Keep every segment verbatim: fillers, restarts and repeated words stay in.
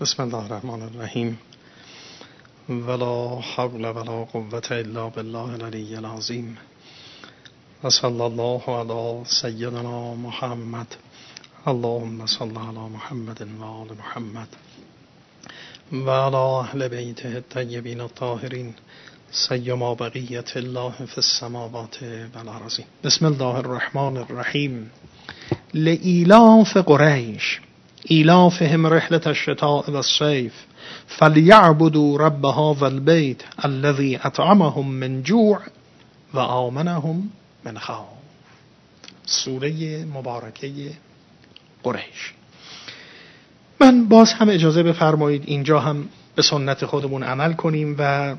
بسم الله الرحمن الرحیم ولا حول ولا قوة الا بالله العلی العظیم و صلی الله علی سیدنا محمد اللهم صل علی محمد و آل محمد و علی اهل بیته الطیبین الطاهرین سیما بقیت الله فی السماوات و الارضین. بسم الله الرحمن الرحیم. لإیلاف قریش ایلافهم رحلة الشتاء والصيف فليعبدوا رب هذا البيت الذي اطعمهم من جوع و آمنهم من خوف. سوره مبارکه قریش. من باز هم اجازه بفرمایید اینجا هم به سنت خودمون عمل کنیم و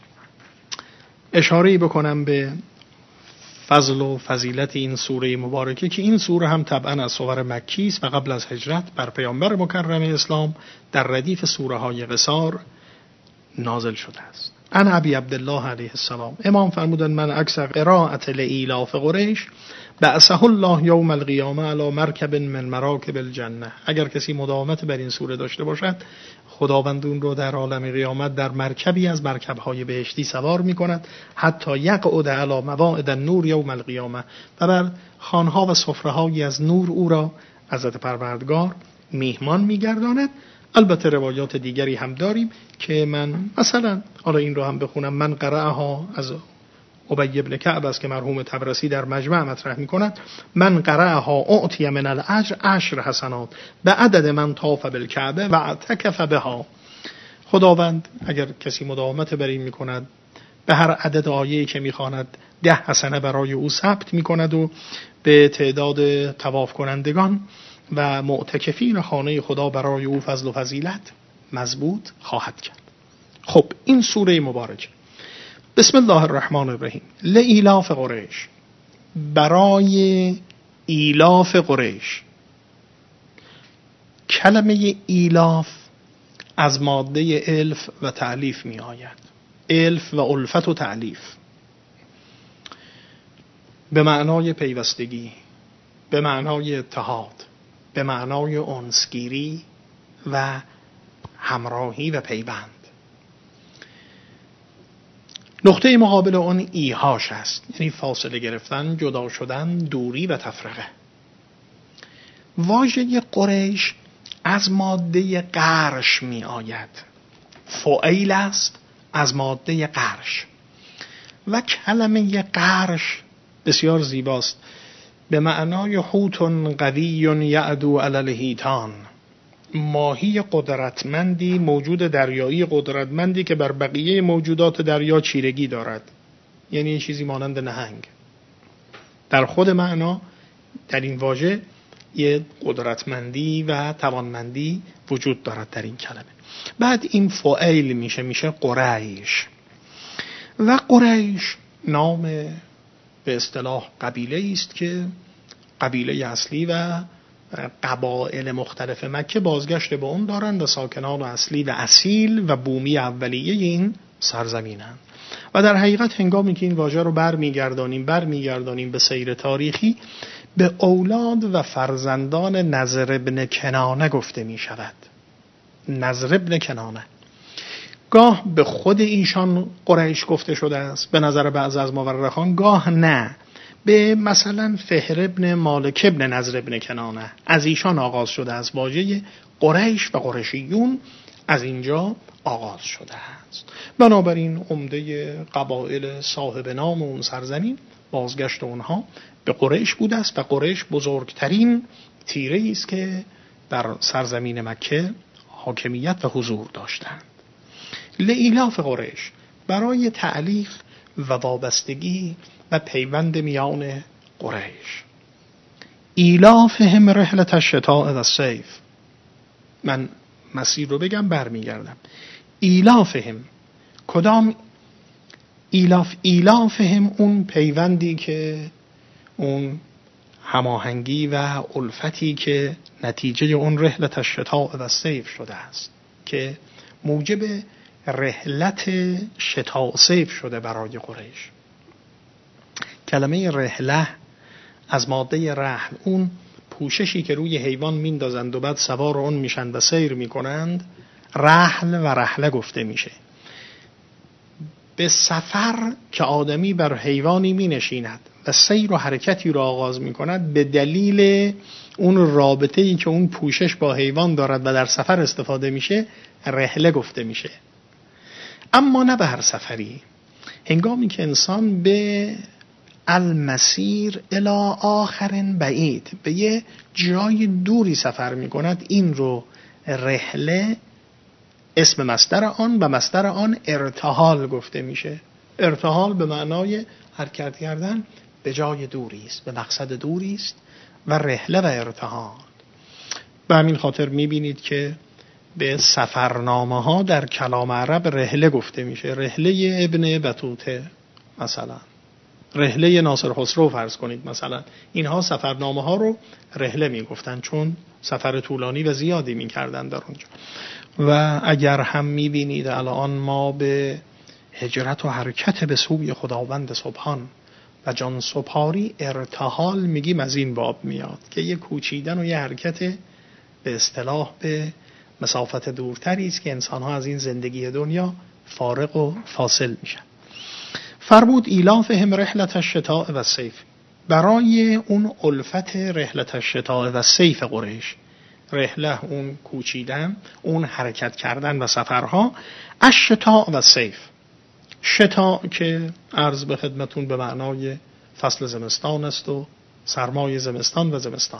اشاره‌ای بکنم به فضل و فضیلت این سوره مبارکه که این سوره هم طبعا از سور مکی است و قبل از هجرت بر پیامبر مکرم اسلام در ردیف سوره های قصار نازل شده است. ان ابی عبدالله علیه السلام امام فرمودند من اکثر قرائت لإیلاف قریش بعثه الله یوم القیامه علی مرکب من مراکب الجنه. اگر کسی مداومت بر این سوره داشته باشد خداوند اون رو در عالم قیامت در مرکبی از مرکب‌های بهشتی سوار می‌کند حتی یقعد علی مواعد النور یوم القیامه و بر خوان‌ها و سفره‌هایی از نور او را حضرت پروردگار میهمان می‌گرداند. البته روایات دیگری هم داریم که من مثلا حالا این رو هم بخونم. من قرأها از ابی ابن کعب است که مرحوم طبرسی در مجمع مطرح می‌کند. من قرأها اعطی من الاجر عشر حسنات به عدد من طاف بالکعبه و اعتکف بها. خداوند اگر کسی مداومت بر این می‌کند به هر عدد آیه‌ای که می‌خواند ده حسنه برای او ثبت می‌کند و به تعداد طواف کنندگان و معتکفین خانه خدا برای او فضل و فضیلت مضبوط خواهد کرد. خب این سوره مبارکه. بسم الله الرحمن الرحیم. لإیلاف قریش، برای ایلاف قریش. کلمه ایلاف از ماده الف و تألیف می آید. الف و الفت و تألیف به معنای پیوستگی، به معنای اتحاد، به معنای انسگیری و همراهی و پیوند. نقطه مقابل اون ایهاش است، یعنی فاصله گرفتن، جدا شدن، دوری و تفرقه. واژه قریش از ماده قرش می آید. فعیل است از ماده قرش و کلمه قرش بسیار زیباست. به معنای حوت قوی یعدو علی الحیتان، ماهی قدرتمندی، موجود دریایی قدرتمندی که بر بقیه موجودات دریا چیرگی دارد، یعنی چیزی مانند نهنگ. در خود معنا در این واژه یه قدرتمندی و توانمندی وجود دارد در این کلمه. بعد این فعیل میشه میشه قریش و قریش نام به اصطلاح قبیله است که قبیله اصلی و قبایل مختلف مکه بازگشت به اون دارند و ساکنان اصلی و اصیل و بومی اولیه این سرزمینند. و در حقیقت هنگامی که این واژه رو برمیگردانیم برمیگردانیم به سیر تاریخی، به اولاد و فرزندان نضر ابن کنانه گفته می شود. نضر ابن کنانه گاه به خود ایشان قریش گفته شده است به نظر بعض از مورخان، گاه نه، به مثلا فهر ابن مالک ابن نضر ابن کنانه از ایشان آغاز شده است. واژه قریش و قریشیون از اینجا آغاز شده است. بنابراین عمده قبایل صاحب نام اون سرزمین بازگشت اونها به قریش بوده است و قریش بزرگترین تیره است که در سرزمین مکه حاکمیت و حضور داشتند. لإیلاف قریش، برای تألیف و وابستگی و پیوند میان قریش. ایلافهم رحلة الشتاء والصیف. من مسیر رو بگم برمیگردم. ایلافهم، کدام ایلاف؟ ایلافهم اون پیوندی که، اون هماهنگی و الفتی که نتیجه اون رحلة الشتاء والصیف شده است که موجب رحلت شتاء صیف شده برای قریش. کلمه رحله از ماده رحل، اون پوششی که روی حیوان میندازند و بعد سوار اون میشن و سیر میکنند، رحل و رحله گفته میشه. به سفر که آدمی بر حیوانی می نشیند و سیر و حرکتی را آغاز می کند به دلیل اون رابطه‌ای که اون پوشش با حیوان دارد و در سفر استفاده میشه رحله گفته میشه. اما نه به هر سفری. هنگامی که انسان به المسیر الی آخر بعید، به یه جای دوری سفر می کند، این رو رحله اسم مصدر آن و مصدر آن ارتحال گفته میشه. ارتحال به معنای حرکت کردن به جای دوری است، به مقصد دوری است و رحله و ارتحال. به همین خاطر میبینید که به سفرنامه ها در کلام عرب رحله گفته میشه. رحله ابن بطوطه مثلا، رحله ناصر خسرو فرض کنید مثلا، اینها سفرنامه ها رو رحله میگفتن چون سفر طولانی و زیادی میکردن در اونجا. و اگر هم میبینید الان ما به هجرت و حرکت به سوی خداوند سبحان و جان سپاری ارتحال میگیم، از این باب میاد که یه کوچیدن و یه حرکت به اصطلاح به مسافت دورتری است که انسان‌ها از این زندگی دنیا فارغ و فاصل میشن. فرمود ایلافهم رحلت الشتاء و الصیف، برای اون الفت رحلت الشتاء و الصیف قریش، رحله اون کوچیدن، اون حرکت کردن و سفرها، الشتاء و الصیف، شتاء که عرض به خدمتون به معنای فصل زمستان است و سرمای زمستان و زمستان،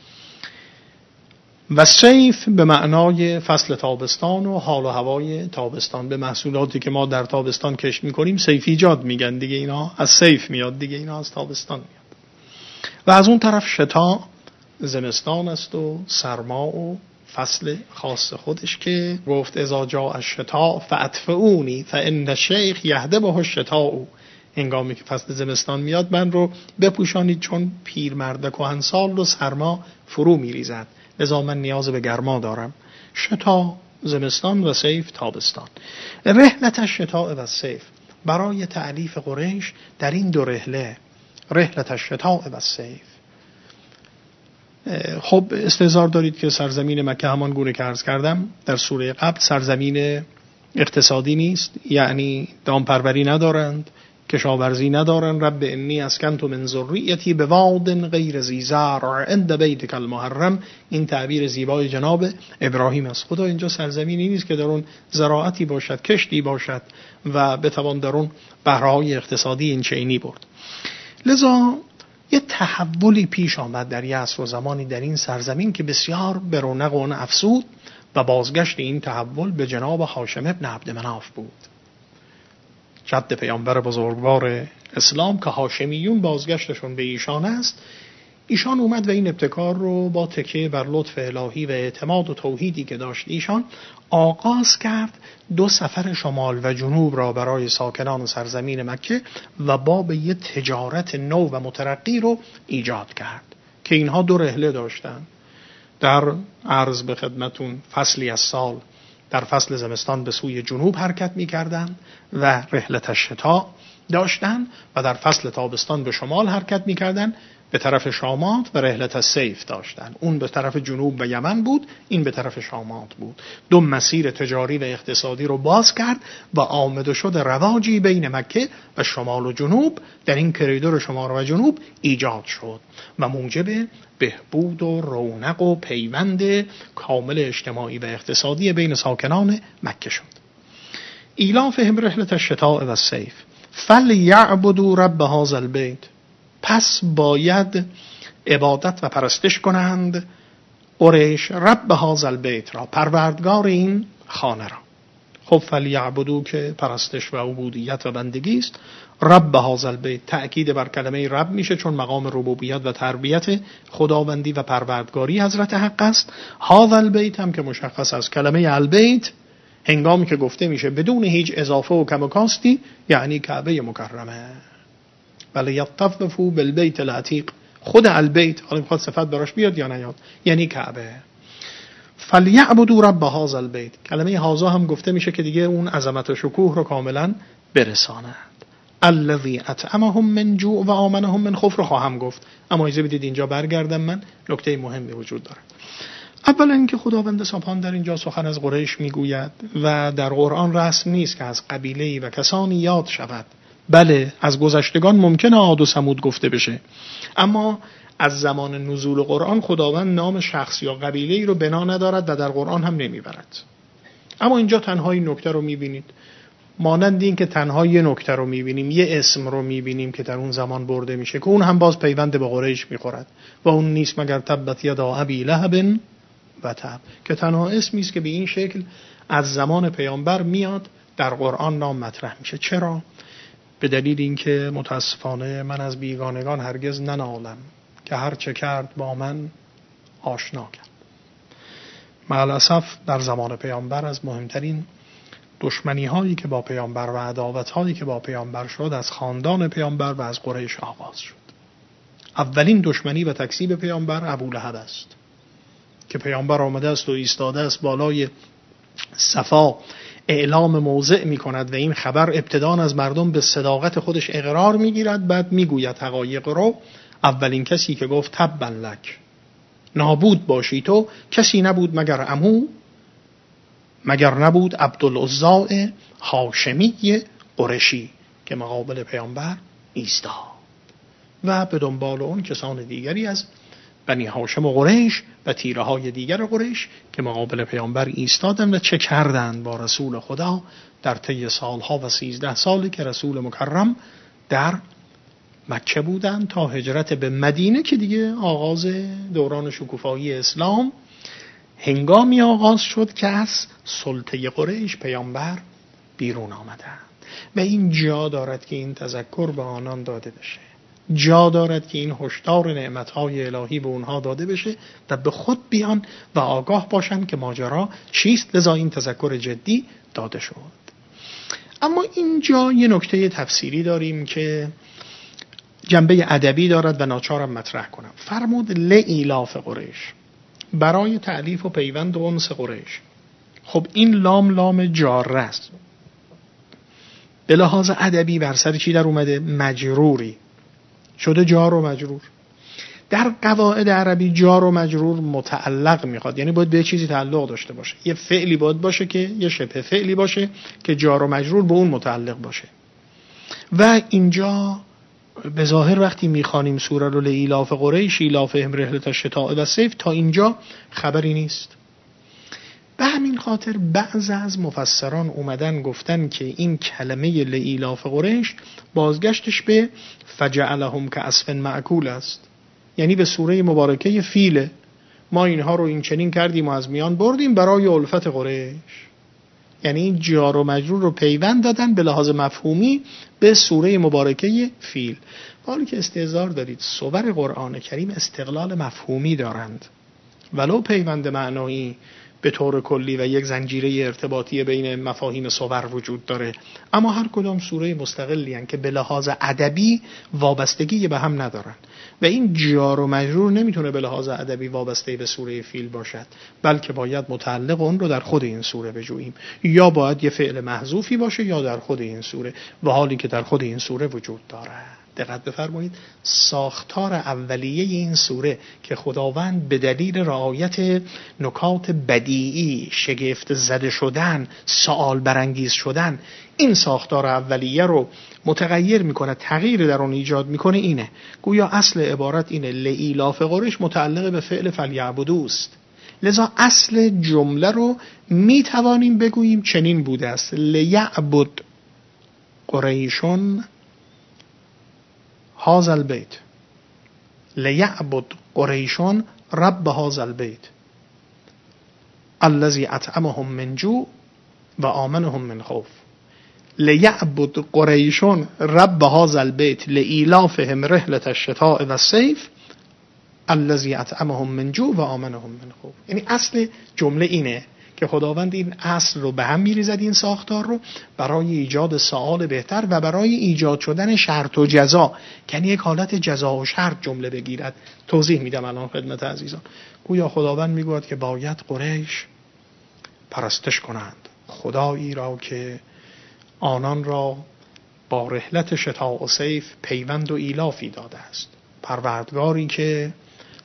و صیف به معنای فصل تابستان و حال و هوای تابستان. به محصولاتی که ما در تابستان کشت میکنیم صیفیجات میگن دیگه، اینا از صیف میاد دیگه، اینا از تابستان میاد. و از اون طرف شتا زمستان است و سرما و فصل خاص خودش که گفت اذا جاء الشتاء فادفئونی فان الشیخ یهدبه الشتاء، هنگامی که فصل زمستان میاد من رو بپوشانید چون پیرمرد کهنسال و سرما فرو میریزد، لذا من نیاز به گرما دارم. شتا زمستان و صیف تابستان. رحلت الشتاء و الصیف، برای تعریف قریش در این دو رحله، رحلت الشتاء و الصیف. خب استحضار دارید که سرزمین مکه همان گونه که عرض کردم در سوره قبل سرزمین اقتصادی نیست، یعنی دامپروری ندارند، کشاورزی ندارن. رب انی اسکنت من ذریتی بواد غیر ذی زرع عند بیتک المحرم، این تعبیر زیبای جناب ابراهیم است. خدا اینجا سرزمینی نیست که در اون زراعتی باشد، کشتی باشد و بتوان در اون بهره‌های اقتصادی این چینی برد. لذا یه تحولی پیش آمد در یه عصر و زمانی در این سرزمین که بسیار به رونق اون افزود و بازگشت این تحول به جناب هاشم ابن عبد مناف بود، جد پیامبر بزرگوار اسلام که هاشمیون بازگشتشون به ایشان است. ایشان اومد و این ابتکار رو با تکیه بر لطف الهی و اعتماد و توحیدی که داشت ایشان آغاز کرد دو سفر شمال و جنوب را برای ساکنان سرزمین مکه و باب یه تجارت نو و مترقی رو ایجاد کرد که اینها دو رحله داشتن. در عرض به خدمتون فصلی از سال در فصل زمستان به سوی جنوب حرکت می کردن و رحلت الشتاء داشتن و در فصل تابستان به شمال حرکت می کردن به طرف شامات و رحلت الصیف داشتن. اون به طرف جنوب و یمن بود، این به طرف شامات بود. دو مسیر تجاری و اقتصادی رو باز کرد و آمد و شد رواجی بین مکه و شمال و جنوب در این کریدور شمال و جنوب ایجاد شد و موجب بهبود و رونق و پیوند کامل اجتماعی و اقتصادی بین ساکنان مکه شد. ایلافهم رحلت الشتاء و الصیف فلیعبدوا رب هذا البیت، پس باید عبادت و پرستش کنند قریش رب هذا البیت را، پروردگار این خانه را. خب فلیعبدوا که پرستش و عبودیت و بندگی است، رب هذا البیت تأکید بر کلمه رب میشه چون مقام ربوبیت و تربیت خداوندی و پروردگاری حضرت حق است. هذا البیت هم که مشخص از کلمه البیت هنگامی که گفته میشه بدون هیچ اضافه و کم و کاستی یعنی کعبه مکرمه. ولی یطوفوا بالبیت العتیق، خود البیت حالا میخواد صفت براش بیاد یا نیاد یعنی کعبه. فلیعبدوا رب هذا البیت، کلمه هذا هم گفته میشه که دیگه اون عظمت و شکوه رو کاملا برسانند. الذی اطعمهم من جوع و آمنهم من خوف رو خواهم گفت، اما اجازه بدید اینجا برگردم، من نکته مهمی وجود داره. اولا اینکه خداوند سبحان در اینجا سخن از قریش میگوید و در قرآن رسم نیست که از قبیله‌ای و کسانی یاد شود. بله از گذشتگان ممکنه عاد و ثمود گفته بشه، اما از زمان نزول قرآن خداوند نام شخص یا قبیله‌ای رو بنا ندارد و در قرآن هم نمیبرد. اما اینجا تنها این نکته رو میبینید، مانند این که تنها یه نکته رو میبینیم، یه اسم رو میبینیم که در اون زمان برده میشه که اون هم باز پیوند به قریش میخورد و اون نیست مگر تبت یدا ابی لهب و تب، که تنها اسمی است که به این شکل از زمان پیامبر میاد در قرآن نام مطرح میشه. چرا؟ به دلیل اینکه متاسفانه من از بیگانگان هرگز ننالم که هر چه کرد با من آشنا کرد. معلاسف در زمان پیامبر از مهمترین دشمنی هایی که با پیامبر و عداوت هایی که با پیامبر شد از خاندان پیامبر و از قریش آغاز شد. اولین دشمنی و تکذیب پیامبر ابولهب است که پیامبر آمده است و ایستاده است بالای صفا اعلام موضع می کند و این خبر ابتداً از مردم به صداقت خودش اقرار می گیرد، بعد می گوید حقایق رو. اولین کسی که گفت تبا لک، نابود باشی تو، کسی نبود مگر عمو، مگر نبود عبدالعزاء هاشمی قرشی که مقابل پیامبر ایستاد و به دنبال اون کسان دیگری از بنی هاشم و قریش و تیره های دیگر قریش که مقابل پیامبر ایستادند و چه کردند با رسول خدا در طی سالها و سیزده سالی که رسول مکرم در مکه بودند تا هجرت به مدینه که دیگه آغاز دوران شکوفایی اسلام هنگامی آغاز شد که از سلطه قریش پیامبر بیرون آمدند. و این جا دارد که این تذکر به آنان داده بشه، جا دارد که این هشدار نعمتهای الهی به اونها داده بشه و به خود بیان و آگاه باشن که ماجرا چیست، لذا این تذکر جدی داده شد. اما اینجا یه نکته تفسیری داریم که جنبه ادبی دارد و ناچارم مطرح کنم. فرمود لإیلاف قریش، برای تألیف و پیوند و انس قریش. خب این لام لام جاره است، به لحاظ ادبی بر سر چی در اومده؟ مجروری شده، جار و مجرور. در قواعد عربی جار و مجرور متعلق میخواد، یعنی باید به چیزی تعلق داشته باشه، یه فعلی باید باشه که یه شبه فعلی باشه که جار و مجرور به اون متعلق باشه. و اینجا به ظاهر وقتی میخوانیم سوره رو لإیلاف قریش ایلافهم رحلة الشتاء و الصیف تا اینجا خبری نیست. به همین خاطر بعض از مفسران اومدن گفتن که این کلمه لإیلاف قریش بازگشتش به فجعلهم کعصف مأکول است، یعنی به سوره مبارکه فیل. ما اینها رو این چنین کردیم و از میان بردیم برای الفت قریش، یعنی این جار و مجرور رو پیوند دادن به لحاظ مفهومی به سوره مبارکه فیل. حالی که استهزار دارید، سور قرآن کریم استقلال مفهومی دارند، ولو پیوند معنایی به طور کلی و یک زنجیره ارتباطی بین مفاهیم سور وجود داره، اما هر کدام سوره مستقلی هستند که به لحاظ ادبی وابستگی به هم ندارن و این جار و مجرور نمیتونه به لحاظ ادبی وابسته به سوره فیل باشد، بلکه باید متعلق اون رو در خود این سوره بجوییم، یا باید یه فعل محذوفی باشه یا در خود این سوره، و حالی که در خود این سوره وجود داره. دقت بفرمایید، ساختار اولیه این سوره که خداوند به دلیل رعایت نکات بدیعی، شگفت زده شدن، سوال برانگیز شدن، این ساختار اولیه رو متغیر میکنه، تغییر در اون ایجاد میکنه. اینه گویا اصل عبارت اینه لإیلاف قریش متعلق به فعل فلیعبدوست، لذا اصل جمله رو میتوانیم بگوییم چنین بوده است: لیعبد قریشون هذا البیت، لیعبد قریشون رب هذا البیت الذی اطعمهم من جوع و آمنهم من خوف. لیعبد قریشون رب هذا البیت لإیلافهم رحلة الشتاء و الصیف الذی اطعمهم من جوع و آمنهم من خوف. یعنی اصل جمله اینه که خداوند این اصل رو به هم میریزد، این ساختار رو، برای ایجاد سؤال بهتر و برای ایجاد شدن شرط و جزا، یعنی یک حالت جزا و شرط جمله بگیرد. توضیح میدم الان خدمت عزیزان. گویا خداوند میگوید که باید قریش پرستش کنند خدایی را که آنان را با رحلت شتاء و صیف پیوند و ایلافی داده است، پروردگاری که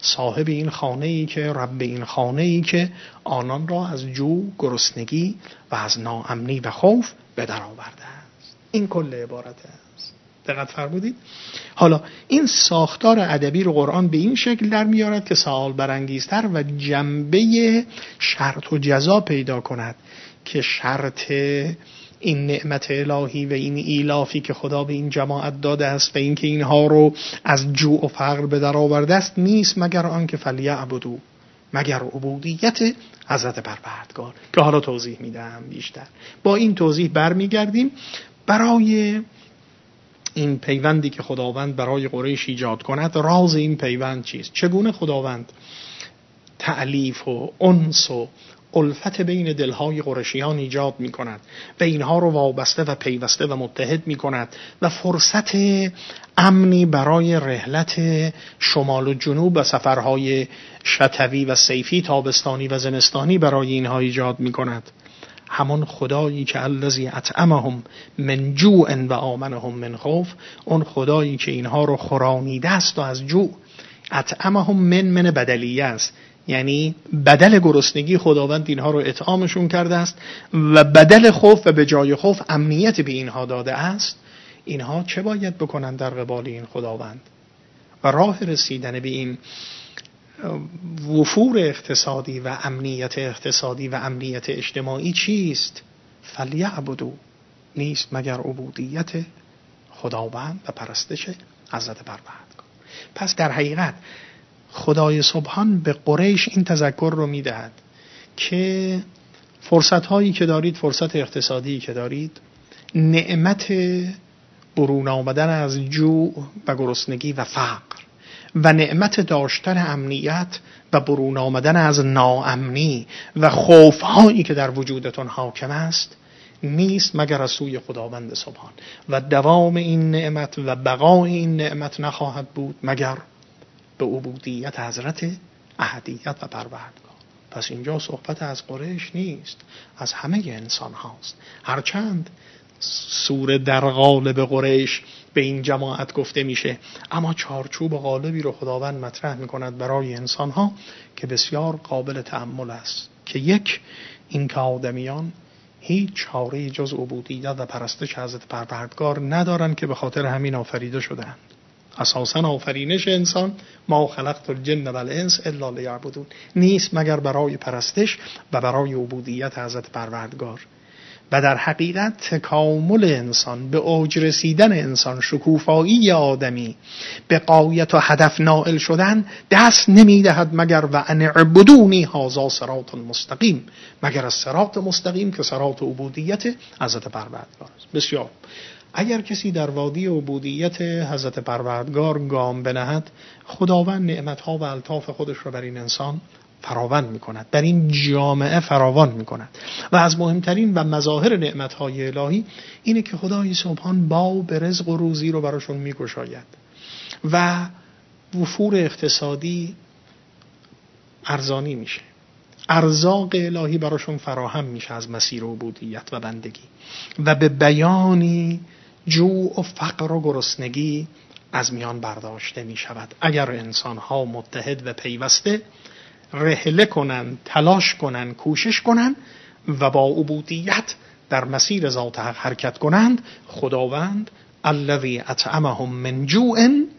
صاحب این خانه ای که رب این خانه ای که آنان را از جو، گرسنگی و از ناامنی و خوف به در آورده است. این کل عبارت است. دقت فرمودید؟ حالا این ساختار ادبی رو قرآن به این شکل در میارد که سوال برانگیزتر و جنبه شرط و جزا پیدا کند که شرط این نعمت الهی و این ایلافی که خدا به این جماعت داده است و این که اینها رو از جوع و فقر به در آورده است نیست مگر آن که فلیعبدوا، مگر عبودیت حضرت پروردگار که حالا توضیح میدم بیشتر. با این توضیح برمیگردیم برای این پیوندی که خداوند برای قریش ایجاد کند. راز این پیوند چیست؟ چگونه خداوند تألیف و انس و الفت بین دلهای قریشیان ایجاد می کند و اینها رو وابسته و پیوسته و متحد می کند و فرصت امنی برای رحلت شمال و جنوب و سفرهای شتوی و صیفی، تابستانی و زمستانی برای اینها ایجاد می کند. همون خدایی که الذی اطعمهم من جوع و آمنهم من خوف، اون خدایی که اینها رو خورانیده است و از جوع. اطعمهم من من بدلیه است، یعنی بدل گرسنگی خداوند اینها رو اطعامشون کرده است و بدل خوف و به جای خوف امنیت به اینها داده است. اینها چه باید بکنن در قبال این خداوند؟ و راه رسیدن به این وفور اقتصادی و امنیت اقتصادی و امنیت اجتماعی چیست؟ فلیعبدوا، نیست مگر عبودیت خداوند و پرستش حضرت پروردگار. پس در حقیقت خدای سبحان به قریش این تذکر رو میدهد که فرصت هایی که دارید، فرصت اقتصادی که دارید، نعمت برون آمدن از جوع و گرسنگی و فقر و نعمت داشتن امنیت و برون آمدن از ناامنی و خوف هایی که در وجودتون حاکم است نیست مگر از سوی خداوند سبحان و دوام این نعمت و بقای این نعمت نخواهد بود مگر به عبودیت حضرت احدیت و پروردگار. پس اینجا صحبت از قریش نیست، از همه انسان هاست. هرچند سوره در قالب قریش به این جماعت گفته میشه، اما چارچوب غالبی رو خداوند مطرح میکند برای انسان ها که بسیار قابل تأمل است که یک، این که آدمیان هیچ چاره جز عبودیت و پرستش حضرت پروردگار ندارن که به خاطر همین آفریده شدند. اساساً آفرینش انسان ما خلقت الجن و الانس الا لیعبدون نیست مگر برای پرستش و برای عبودیت حضرت پروردگار. و در حقیقت تکامل انسان، به اوج رسیدن انسان، شکوفایی آدمی، به غایت و هدف نائل شدن دست نمیدهد مگر و ان اعبدونی هذا صراط مستقیم، مگر از صراط مستقیم که صراط عبودیت حضرت پروردگار است. بسیار اگر کسی در وادی عبودیت حضرت پروردگار گام بنهد، خداوند نعمتها و الطاف خودش را بر این انسان فراوان میکند، بر این جامعه فراوان میکند. و از مهمترین و مظاهر نعمتهای الهی اینه که خدای سبحان باب رزق و روزی رو براشون میگشاید و وفور اقتصادی ارزانی میشه، ارزاق الهی براشون فراهم میشه از مسیر عبودیت و بندگی و به بیانی جوع و فقر و گرسنگی از میان برداشته می شود اگر انسان ها متحد و پیوسته رحله کنن، تلاش کنن، کوشش کنن و با عبودیت در مسیر ذات حق حرکت کنند. خداوند الذی اطعمهم من جوع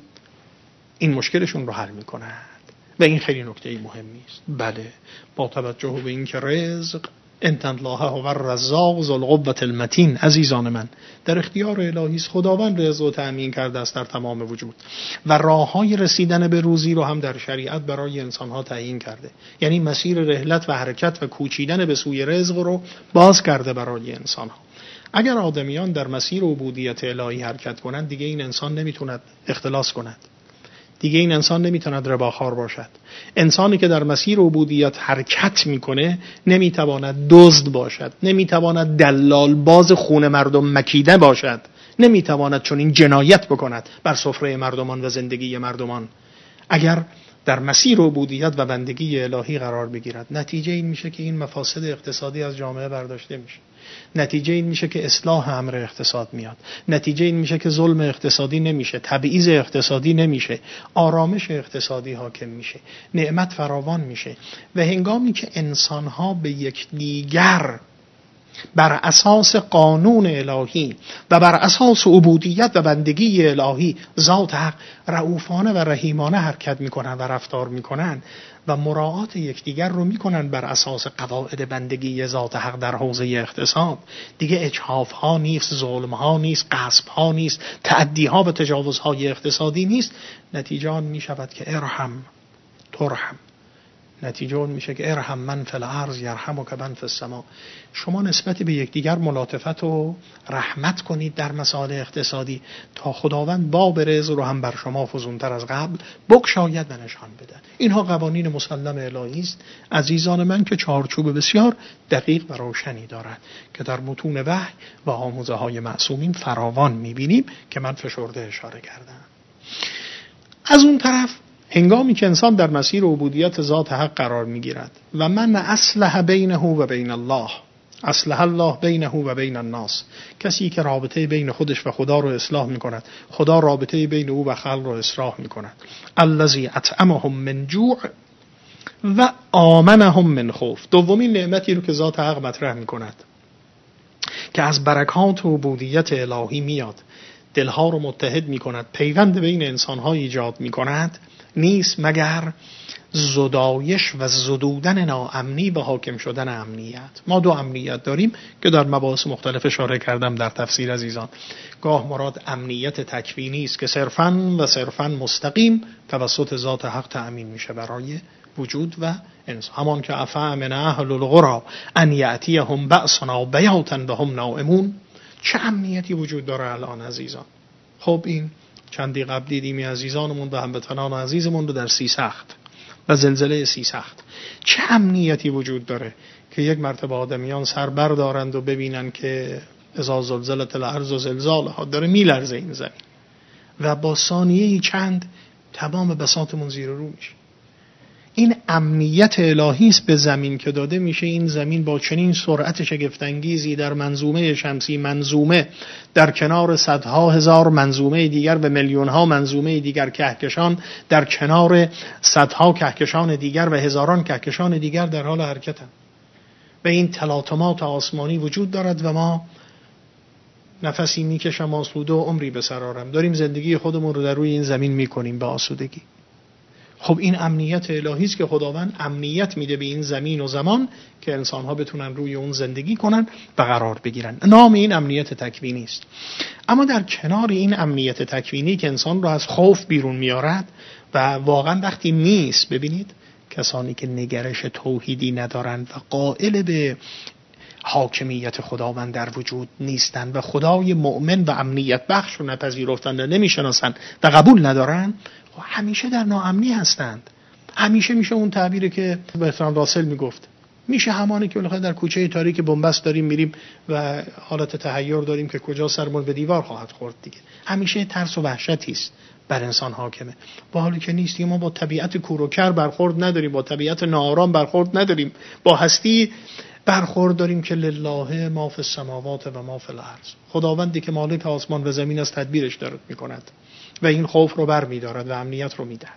این مشکلشون رو حل می کند و این خیلی نکته مهمی است. بله، با توجه به این که رزق انت الله هو الرزاق ذو القوة المتین، عزیزان من، در اختیار الهی است. خداوند رزق و تأمین کرده است در تمام وجود و راههای رسیدن به روزی رو هم در شریعت برای انسانها تعیین کرده، یعنی مسیر رحلت و حرکت و کوچیدن به سوی رزق رو باز کرده برای انسانها. اگر آدمیان در مسیر عبودیت الهی حرکت کنند، دیگه این انسان نمیتوند اختلاس کند، دیگه این انسان نمیتواند رباخوار باشد. انسانی که در مسیر عبودیت حرکت میکنه نمیتواند دزد باشد، نمیتواند دلال باز خون مردم مکیده باشد، نمیتواند چون این جنایت بکند بر سفره مردمان و زندگی مردمان. اگر در مسیر عبودیت و بندگی الهی قرار بگیرد، نتیجه این میشه که این مفاسد اقتصادی از جامعه برداشته میشه. نتیجه این میشه که اصلاح امر اقتصاد میاد. نتیجه این میشه که ظلم اقتصادی نمیشه، تبعیض اقتصادی نمیشه، آرامش اقتصادی حاکم میشه، نعمت فراوان میشه. و هنگامی که انسانها به یکدیگر بر اساس قانون الهی و بر اساس عبودیت و بندگی الهی ذات حق رؤوفانه و رحیمانه حرکت میکنن و رفتار میکنن و مراعات یکدیگر رو میکنن بر اساس قواعد بندگی ذات حق در حوزه اقتصاد، دیگه اجحاف ها نیست، ظلم ها نیست، غصب ها نیست، تعدی ها و تجاوز های اقتصادی نیست. نتیجه آن میشود که ارحم ترحم. نتیجه اون میشه که ارحم من فی الارض یرحمک من فی السماء. شما نسبت به یکدیگر ملاطفت و رحمت کنید در مسائل اقتصادی تا خداوند باب رزق رو هم بر شما فزونتر از قبل بگشاید و نشان بده. اینها قوانین مسلم الهی است عزیزان من که چارچوب بسیار دقیق و روشنی دارد که در متون وحی و آموزه های معصومین فراوان میبینیم که من فشرده اشاره کردم. از اون طرف هنگامی که انسان در مسیر عبودیت ذات حق قرار میگیرد و من اصلح بینه و بین الله، اصلح الله بینه و بین الناس، کسی که رابطه بین خودش و خدا رو اصلاح میکند، خدا رابطه بین او و خلق رو اصلاح میکند. الذی اطعمهم من جوع و آمنهم من خوف. دومین نعمتی رو که ذات حق مطرح میکند که از برکات و عبودیت الهی میاد، دلها رو متحد میکند، پیوند بین انسانها ایجاد میکند، نیست مگر زدایش و زدودن ناامنی و حاکم شدن امنیت. ما دو امنیت داریم که در مباحث مختلف اشاره کردم در تفسیر عزیزان. گاه مراد امنیت تکوینی است که صرفاً و صرفاً مستقیم توسط ذات حق تأمین میشه برای وجود و انسان. همان که افا من اهل القری ان یأتیهم بأسنا بیاتا و هم نائمون. چه امنیتی وجود داره الان عزیزان؟ خب این چندی قبل دیدیم عزیزانمون و هموطنان عزیزمون رو در سی سخت و زلزله سی سخت. چه امنیتی وجود داره که یک مرتبه آدمیان سر بردارند و ببینن که اذا زلزلت الارض زلزالها داره میلرزه این زمین و با ثانیه چند تمام بساطمون زیر رو میشه. این امنیت الهی است به زمین که داده میشه. این زمین با چنین سرعت شگفت‌انگیزی در منظومه شمسی، منظومه در کنار صدها هزار منظومه دیگر و میلیون‌ها منظومه دیگر کهکشان، در کنار صدها کهکشان دیگر و هزاران کهکشان دیگر در حال حرکتند و این تلاطمات آسمانی وجود دارد و ما نفسی میکشم آسوده و عمری به سر آرم داریم زندگی خودمون رو در روی این زمین میکنیم به آسودگی. خب این امنیت الهی است که خداوند امنیت میده به این زمین و زمان که انسان‌ها بتونن روی اون زندگی کنن و قرار بگیرن. نام این امنیت تکوینی است. اما در کنار این امنیت تکوینی که انسان رو از خوف بیرون میارد و واقعا وقتی نیست، ببینید کسانی که نگرش توحیدی ندارند و قائل به حاکمیت خداوند در وجود نیستند و خدای مؤمن و امنیت بخش رو نپذیرفتند و نمیشناسند و قبول ندارند، همیشه در ناامنی هستند. همیشه میشه اون تعبیری که برتراند راسل میگفت، میشه همانی که بالاخره در کوچه تاریک بنبست داریم میریم و حالت تحیر داریم که کجا سرمون به دیوار خواهد خورد دیگه. همیشه ترس و وحشتی است بر انسان حاکمه. با حالی که نیست، ما با طبیعت کور و کر برخورد نداریم، با طبیعت ناآرام برخورد نداریم، با هستی برخورد داریم که لله ما فی السماوات و ما فی الارض. خداوندی که مالک آسمان و زمین است تدبیرش دارد میکند و این خوف رو بر می‌دارد و امنیت رو می‌دهد.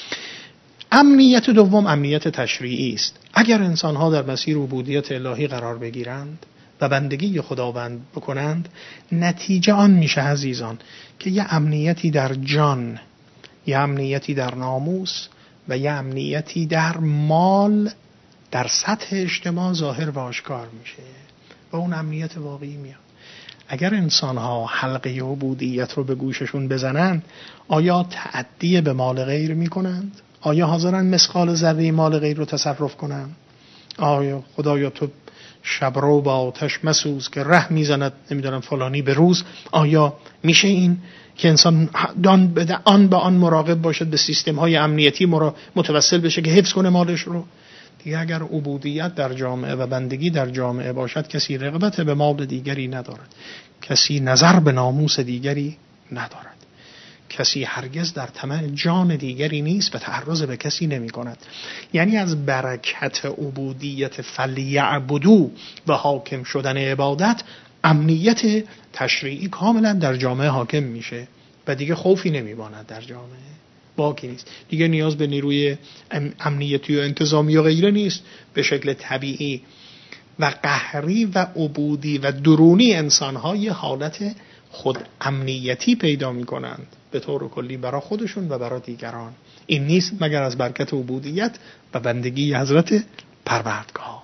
امنیت دوم امنیت تشریعی است. اگر انسان‌ها در مسیر عبودیت الهی قرار بگیرند و بندگی خداوند بکنند، نتیجه آن میشه عزیزان که یه امنیتی در جان، یه امنیتی در ناموس و یه امنیتی در مال در سطح اجتماع ظاهر و آشکار میشه و اون امنیت واقعی میاد. اگر انسان‌ها حلقه عبودیت رو به گوششون بزنند، آیا تعدی به مال غیر میکنند؟ آیا حاضرن مثقال ذره مال غیر رو تصرف کنند؟ آیا خدایا تو شبرو با آتش مسوز که ره میزند نمیدونم فلانی به روز؟ آیا میشه این که انسان آن به آن مراقب باشد، به سیستم های امنیتی متوسل بشه که حفظ کنه مالش رو؟ دیگه اگر عبودیت در جامعه و بندگی در جامعه باشد، کسی رغبت به مال دیگری ندارد، کسی نظر به ناموس دیگری ندارد، کسی هرگز در طمع جان دیگری نیست و تعرض به کسی نمی کند. یعنی از برکت عبودیت فلیعبدو و حاکم شدن عبادت، امنیت تشریعی کاملا در جامعه حاکم میشه و دیگه خوفی نمیماند در جامعه، باقی نیست دیگه. نیاز به نیروی امنیتی و انتظامی و غیره نیست. به شکل طبیعی و قهری و عبودی و درونی انسان‌ها حالت خود امنیتی پیدا می‌کنند به طور کلی برای خودشون و برای دیگران. این نیست مگر از برکت عبودیت و بندگی حضرت پروردگار.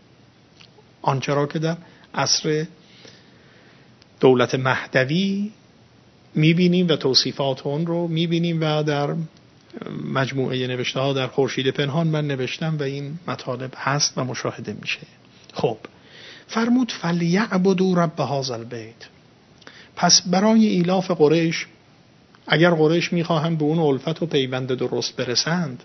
آنچه را که در عصر دولت مهدوی می‌بینیم و توصیفات اون رو می‌بینیم و در مجموعه نوشته ها در خورشید پنهان من نوشتم و این مطالب هست و مشاهده میشه. خب فرمود فلیعبدوا رب هذا البیت. پس برای ایلاف قریش، اگر قریش میخواهند به اون الفت و پیوند درست برسند،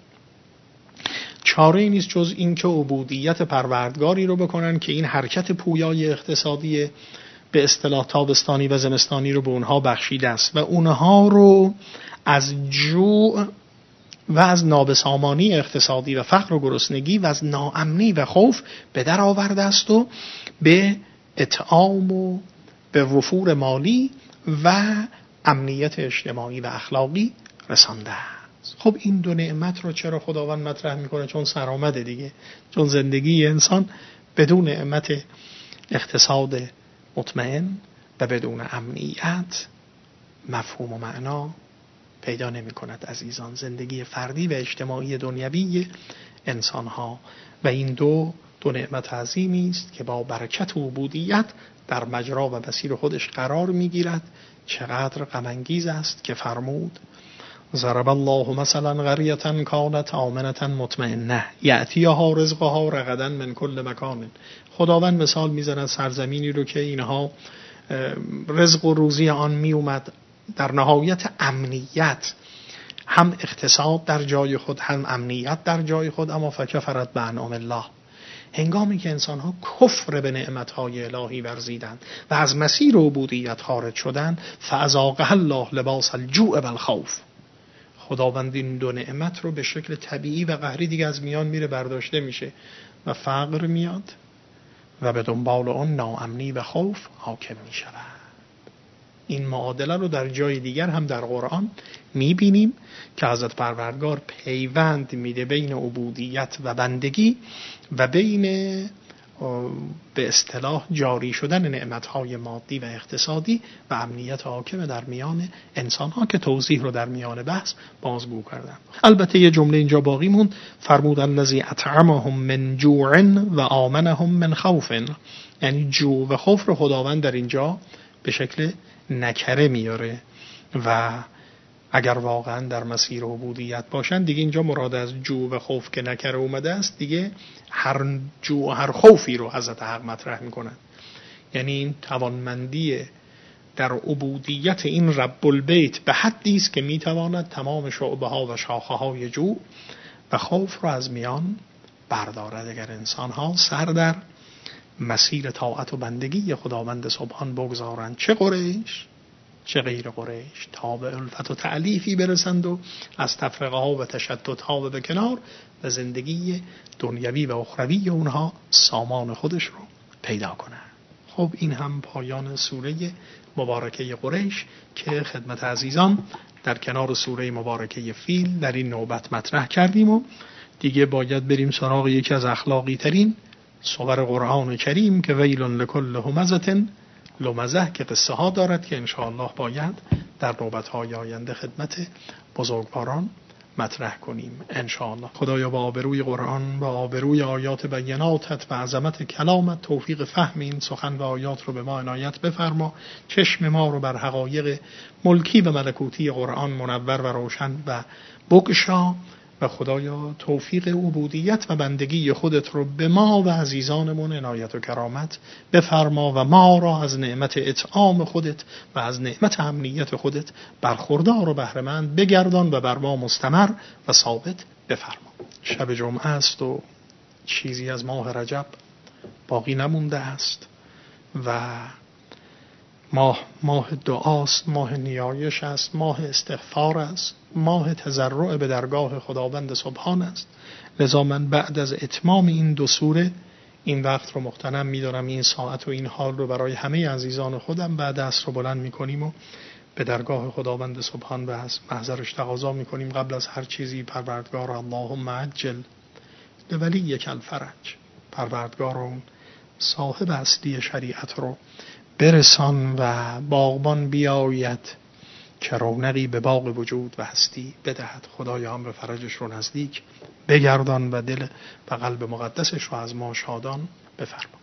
چاره ای نیست جز این که عبودیت پروردگاری رو بکنن که این حرکت پویای اقتصادی به اصطلاح تابستانی و زمستانی رو به اونها بخشیده است و اونها رو از جوع و از نابسامانی اقتصادی و فقر و گرسنگی و از ناامنی و خوف به در آورده است و به اطعام و به وفور مالی و امنیت اجتماعی و اخلاقی رسانده است. خب این دو نعمت رو چرا خداوند مطرح میکنه؟ چون سرآمده دیگه، چون زندگی انسان بدون نعمت اقتصاد مطمئن و بدون امنیت مفهوم و معنا پیدا نمی کند عزیزان. زندگی فردی و اجتماعی دنیوی انسان ها و این دو دو نعمت عظیمی است که با برکت و عبودیت در مجرا و مسیر خودش قرار می گیرد. چقدر غم انگیز است که فرمود ضرب الله مثلا قریة کانت آمنة مطمئنة یأتیها رزقها رغدا من کل مکان. خداوند مثال میزند سرزمینی رو که اینها رزق و روزی آن می اومد در نهایت امنیت، هم اقتصاد در جای خود هم امنیت در جای خود، اما فکفرت بانعم الله. هنگامی که انسان‌ها کفر به نعمت‌های الهی ورزیدند و از مسیر عبودیت خارج شدند، فاذاقها الله لباس الجوع والخوف. خداوند این دو نعمت رو به شکل طبیعی و قهری دیگه از میان میره، برداشته میشه و فقر میاد و به دنبال اون ناامنی و خوف حاکم میشود. این معادله رو در جای دیگر هم در قرآن میبینیم که حضرت پروردگار پیوند میده بین عبودیت و بندگی و بین به اصطلاح جاری شدن نعمتهای مادی و اقتصادی و امنیت حاکم در میان انسانها که توضیح رو در میان بحث بازگو کردم. البته یه جمله اینجا باقی موند، فرمود الذی اطعمهم من جوع و آمنهم من خوف. یعنی جوع و خوف رو خداوند در اینجا به شکل نکره میاره و اگر واقعا در مسیر عبودیت باشن دیگه اینجا مراد از جوع و خوف که نکره اومده است، دیگه هر جوع هر خوفی رو حضرت حق مطرح میکنن. یعنی این توانمندی در عبودیت این رب البیت به حدی است که میتواند تمام شعبه ها و شاخه های جوع و خوف رو از میان بردارد اگر انسان ها سر در مسیر طاعت و بندگی خداوند سبحان بگذارند، چه قریش چه غیر قریش، تا به الفت و تعلیفی برسند و از تفرقه ها و تشتت ها به کنار و زندگی دنیوی و اخروی اونها سامان خودش رو پیدا کنند. خب این هم پایان سوره مبارکه قریش که خدمت عزیزان در کنار سوره مبارکه فیل در این نوبت مطرح کردیم و دیگه باید بریم سراغ یکی از اخلاقی ترین سور قرآن کریم که ویل لکل همزة لمزه که قصه ها دارد که انشاءالله باید در نوبت های آینده خدمت بزرگواران مطرح کنیم انشاءالله. خدایا با آبروی قرآن و آبروی آیات بیناتت و عظمت کلامت توفیق فهم این سخن و آیات رو به ما عنایت بفرما. چشم ما رو بر حقایق ملکی و ملکوتی قرآن منور و روشن و بگشا و خدایا توفیق عبودیت و بندگی خودت رو به ما و عزیزانمون عنایت و کرامت بفرما و ما را از نعمت اطعام خودت و از نعمت امنیت خودت برخوردار و بهره‌مند بگردان و بر ما مستمر و ثابت بفرما. شب جمعه است و چیزی از ماه رجب باقی نمونده است و ماه ماه دعاست، ماه نیایش است، ماه استغفار است، ماه تضرع به درگاه خداوند سبحان است. لذا من بعد از اتمام این دو سوره این وقت رو مغتنم می‌دارم، این ساعت و این حال رو برای همه عزیزان خودم بعد عصر رو بلند می‌کنیم و به درگاه خداوند سبحان به محضرش تقاضا می‌کنیم قبل از هر چیزی پروردگار اللهم عجل لولیک الفرج، پروردگار اون صاحب اصلی شریعت رو برسان و باغبان بیاید که رونقی به باغ وجود و هستی بدهد. خدایا امر فرجش رو نزدیک بگردان و دل و قلب مقدسش رو از ما شادان بفرما.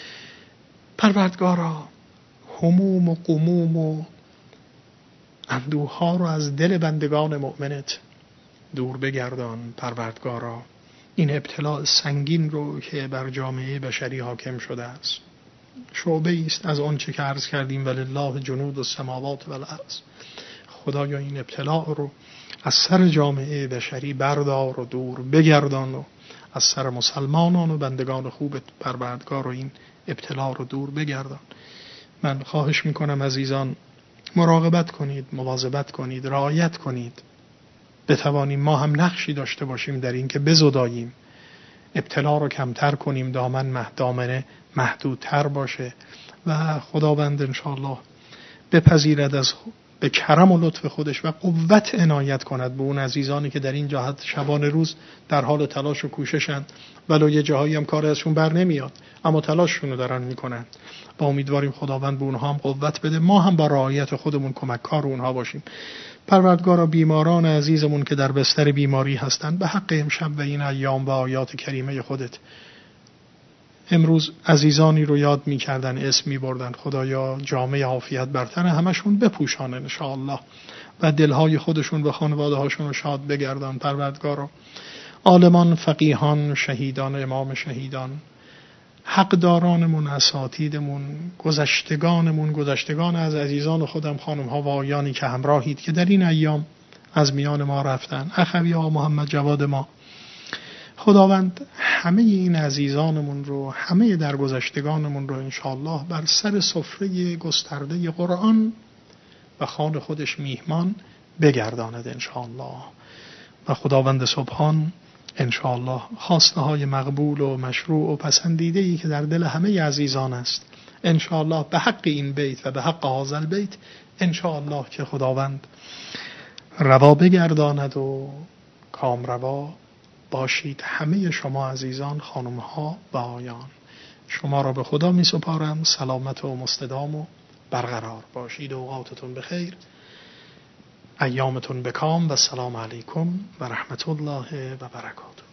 پروردگارا هموم و غموم و اندوه ها رو از دل بندگان مؤمنت دور بگردان. پروردگارا این ابتلاء سنگین رو که بر جامعه بشری حاکم شده است شعبه است از آنچه که عرض کردیم ولله جنود السماوات و الارض. خدایا این ابتلاء رو از سر جامعه بشری بردار و دور بگردان و از سر مسلمانان و بندگان خوب پروردگار رو این ابتلاء رو دور بگردان. من خواهش میکنم عزیزان مراقبت کنید، مواظبت کنید، رعایت کنید، بتوانیم ما هم نقشی داشته باشیم در این که بزداییم ابتلا رو کمتر کنیم، دامن مه دامنه محدودتر باشه و خداوند انشاءالله بپذیرد از به کرم و لطف خودش و قوت عنایت کند به اون عزیزانی که در این جهت شبان روز در حال تلاش و کوششن، ولو یه جاهایی هم کار ازشون بر نمیاد اما تلاششون رو دارن میکنن و امیدواریم خداوند به اونها هم قوت بده، ما هم با رعایت خودمون کمککار اونها باشیم. پروردگارا بیماران عزیزمون که در بستر بیماری هستن به حق امشب و این ایام و آیات کریمه خودت، امروز عزیزانی رو یاد می‌کردن اسم می‌بردن، خدایا جامه عافیت بر تن همشون بپوشان ان شاء الله و دلهای خودشون و خانواده‌هاشون رو شاد بگردان. پروردگارا عالمان، فقیهان، شهیدان، امام شهیدان، حقدارانمون، اساتیدمون، گذشتگانمون، گذشتگان از عزیزان خودم، خانم‌ها و آقایانی که همراهید که در این ایام از میان ما رفتن، اخوی آقا محمد جواد ما، خداوند همه این عزیزانمون رو، همه درگذشتگانمون رو انشاءالله بر سر سفره گسترده قرآن و خوان خودش میهمان بگرداند انشاءالله و خداوند سبحان انشاءالله خواسته های مقبول و مشروع و پسندیده‌ای که در دل همه عزیزان است انشاءالله به حق این بیت و به حق هذا البیت انشاءالله که خداوند روا بگرداند و کامروا باشید. همه شما عزیزان، خانم‌ها و آقایان، شما را به خدا می سپارم. سلامت و مستدام و برقرار باشید. اوقاتتون بخیر، ایامتون بکام و السلام علیکم و رحمت الله و برکاته.